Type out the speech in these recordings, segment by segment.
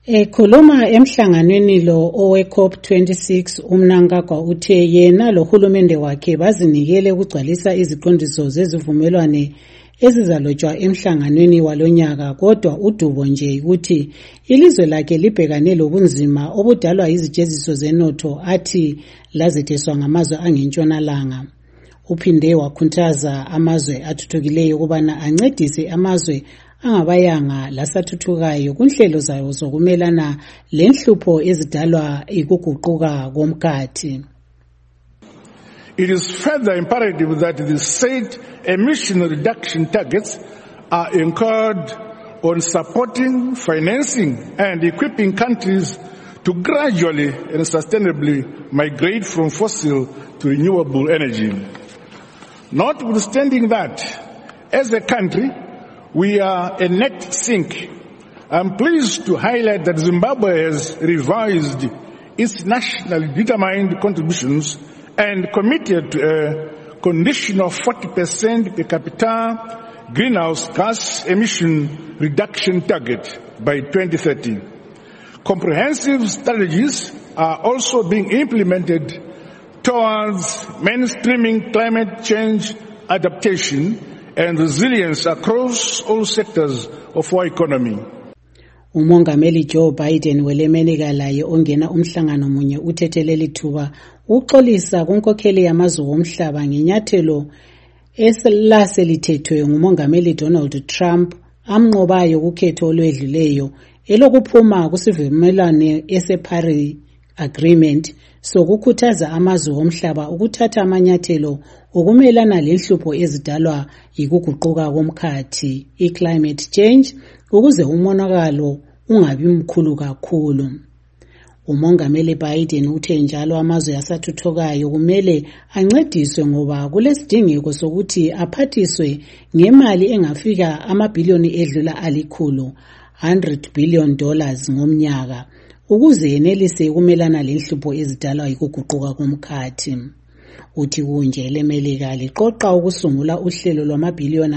Ekhuluma emhlanganweni lo owe-COP26 uMnangagwa uthe yena lohulumende wakhe bazinikele ukugcwalisa iziqondiso zezivumelwano ezizalotshwa emhlanganweni walonyaka, kodwa udubo nje ukuthi ilizwe lakhe libhekane lobunzima obudalwa yizijeziso zenotho athi lazetheswa ngamazwe angentshonalanga. Uphinde wakhuthaza amazwe athuthukileyo ukubana ancedise amazwe angabayanga lasathuthukayo kunhlelo zayo zokumelana lenhlupho ezidalwa ikuguquka komkhathi. It is further imperative that the said emission reduction targets are anchored on supporting, financing and equipping countries to gradually and sustainably migrate from fossil to renewable energy. Notwithstanding that, as a country, we are a net sink. I'm pleased to highlight that Zimbabwe has revised its nationally determined contributions and committed to a conditional 40% per capita greenhouse gas emission reduction target by 2030. Comprehensive strategies are also being implemented towards mainstreaming climate change adaptation and resilience across all sectors of our economy. Umongameli Joe Biden welemelika laye ongena umhlangano munye uthetheleli thuba uxolisa kunkokheli yamazwe omhlaba ngenyathelo eselaselithethwe ngumongameli Donald Trump amnqobayo kukhetho olwedluleyo elokuphuma kusivumelwano eseParis Agreement sokukhuthaza amazwe omhlaba ukuthatha amanyathelo okumelana lenhlupho ezidalwa yikuguquka komkhathi climate change ukuze umonakalo ungabi mkhulu kakhulu. Umongameli Biden uthe njalo amazwe asathuthukayo kumele ancediswe ngoba kulesidingeko sokuthi aphathiswe ngemali engafika amabhiliyoni edlula alikhulu $100 billion ngomnyaka ukuze yenelise ukumelana lenhlupho ezidalwa yikuguquka komkhathi. Uthi kunje lemelika liqoqa ukusungula uhlelo lwamabhiliyoni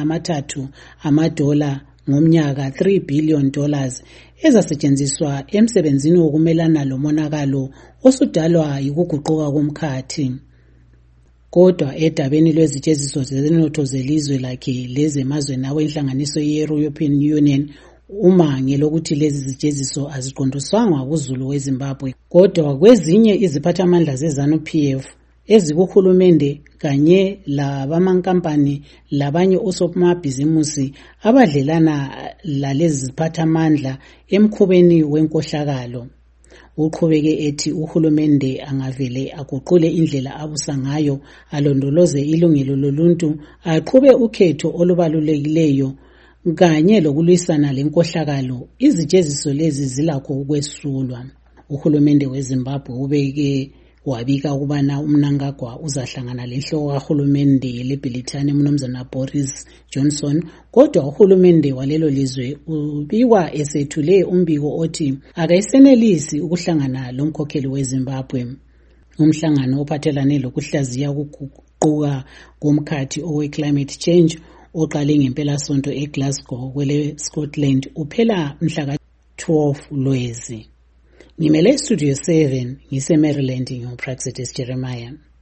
$3 ngomnyaka $3 billion ezasetshenziswa emsebenzini wokumelana lomonakalo osudalwa yikuguquka komkhathi. Kodwa edabeni lwezijeziso zenotho zelizwe lakhe lezemazweni awenhlanganiso ye-European Union uma ngelokuthi lezi zijeziso aziqondiswanga kuzulu weZimbabwe, kodwa kwezinye iziphathamandla zeZANU-PF ezikuhulumende kanye labamankampani labanye osomabhizimusi abadlelana lalezi ziphathamandla emkhubeni wenkohlakalo. Uqhubeke ethi uhulumende angavele aguqule indlela abusa ngayo alondoloze ilungelo loluntu aqhube ukhetho olubalulekileyo kanye lokulwisana lenkohlakalo izijeziso lezi zilakho ukwesulwa. Uhulumende weZimbabwe ubeke wabika ukubana uMnangagwa uzahlangana lenhloko kahulumende leBrithani uMnumzana Boris Johnson, kodwa uhulumende walelo lizwe ubikwa esethule umbiko othi akayisenelisi ukuhlangana lomkhokheli weZimbabwe. Umhlangano ophathelane lokuhlaziya ukuguquka komkhathi owe-climate change oqale ngempelasonto eGlasgow kwele Scotland uphela mhla ka-12 Lwezi. Ngimele Studio 7 ngise Maryland ngoPraxedis Jeremiah.